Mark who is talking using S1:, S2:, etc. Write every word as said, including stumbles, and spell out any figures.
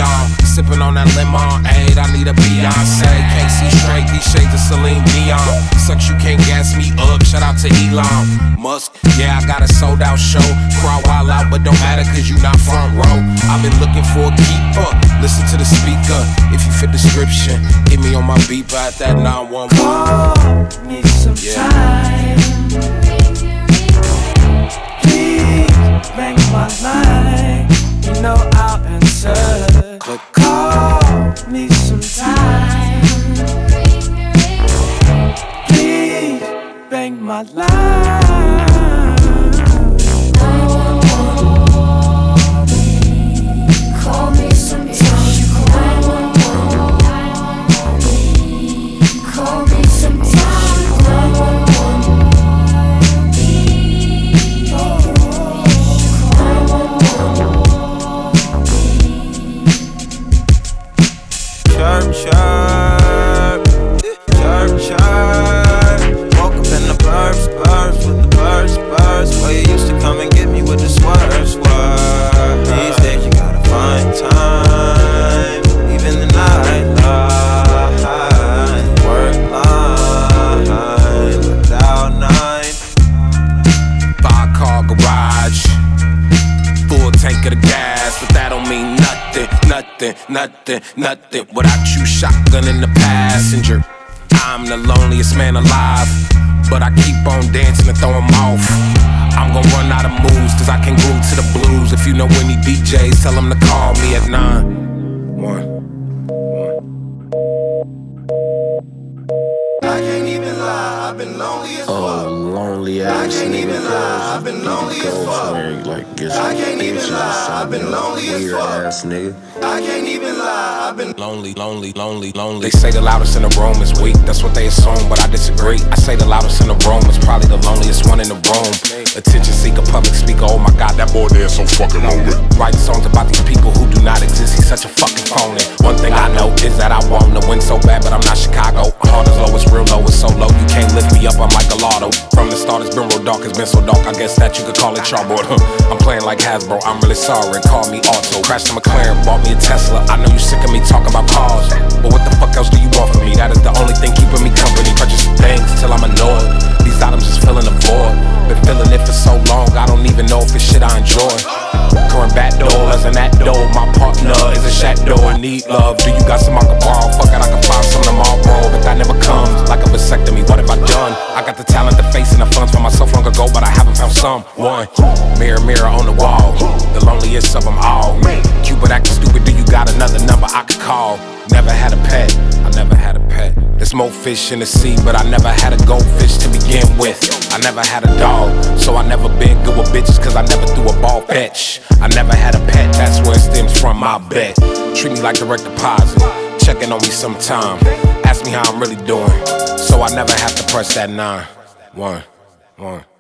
S1: y'all. Sipping on that lemon aid, I need a Beyonce. Can't see straight, these shades of Celine Dion. Sucks, you can't gas me up, shout out to Elon Musk. Yeah, I got a sold out show. Crowd wild out, but don't matter cause you not front row. I've been looking for a keeper, listen to the speaker. If you fit description, hit me on my beeper at that nine one one.
S2: Call me sometime, please ring my line, you know I'll answer.
S1: Click.
S2: Call me sometime, please bang my line.
S3: Call me sometime. Call me sometime.
S4: Chirp, chirp, chirp, chirp. Woke up in the burbs, burbs with the birds, birds. Where you used to come and get me with the swerve, swerve. These days you gotta find time, even the night line, work line, without nine.
S1: Five car garage, full tank of the gas, but that don't mean nothing, nothing, nothing, nothing. Without you, shotgun in the passenger. I'm the loneliest man alive, but I keep on dancing and throw 'em off. I'm gon' run out of moves, cause I can groove to the blues. If you know any D Js, tell them to call me at nine one.
S5: I can't even lie, I've been lonely as fuck.
S6: Oh, lonely ass
S5: I can't
S6: nigga.
S5: even lie, I've been lonely as fuck.
S6: Like, get
S5: I can't even lie, I've been lonely as
S6: weird
S5: fuck.
S6: ass nigga.
S5: I can't even lie, I've been
S1: Lonely, lonely, lonely, lonely. They say the loudest in the room is weak, that's what they assume, but I disagree. I say the loudest in the room is probably the loneliest one in the room. Attention seeker, public speaker, oh my god, that boy there is so fucking lonely. Writing songs about these people who do not exist, he's such a fucking phony. One thing I know is that I want to win so bad, but I'm not Chicago. Heart is low, it's real low, it's so low, you can't lift me up, I'm like a lotto. From the start, it's been real dark, it's been so dark, I guess that you could call it chalkboard. I'm playing like Hasbro, I'm really sorry, call me Auto. Crashed a McLaren, bought me a Tesla, I know you sick of me talking about cars, but what the fuck else do you want from me? That is the only thing keeping me company. Purchasing things till I'm annoyed. These items just filling the void. Been feeling it for so long, I don't even know if it's shit I enjoy. Current back door as an that door. My partner is a shadow, I need love. Do you got some I can borrow? Fuck it, I can find some tomorrow, but that never comes. Like a vasectomy, what have I done? I got the talent, the face, and the funds for myself long ago, but I haven't found someone. Mirror, mirror on the wall, the loneliest of them all. Cupid acting stupid, do you got another number I could call? Never had a pet, I never had a pet. There's more fish in the sea, but I never had a goldfish to begin with. I never had a dog, so I never been good with bitches, cause I never threw a ball fetch. I never had a pet, that's where it stems from, I bet. Treat me like direct deposit, checking on me sometime. Ask me how I'm really doing, so I never have to press that nine. One, one.